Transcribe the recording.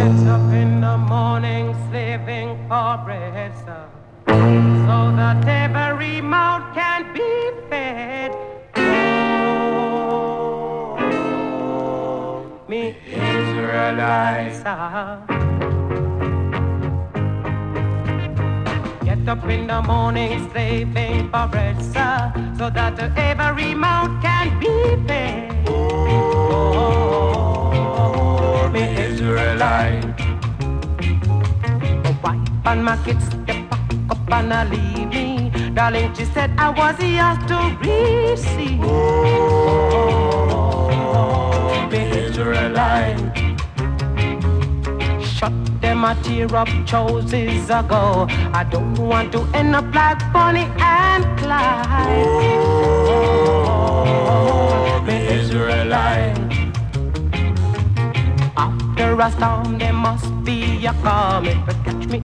Get up in the morning slaving for bread, sir, so that every mouth can be fed. Oh, me Israelites, get up in the morning slaving for bread, sir, so that every mouth can be fed. Oh, me Israelite. My wife and my kids, they pack up and leave me. Darling, she said I was yours to receive. Oh, me Israelite. Shut them a tear up choices ago. I don't want to end up like Bonnie and Clyde. Oh, me Israelite. After a storm there must be a calm. If you catch me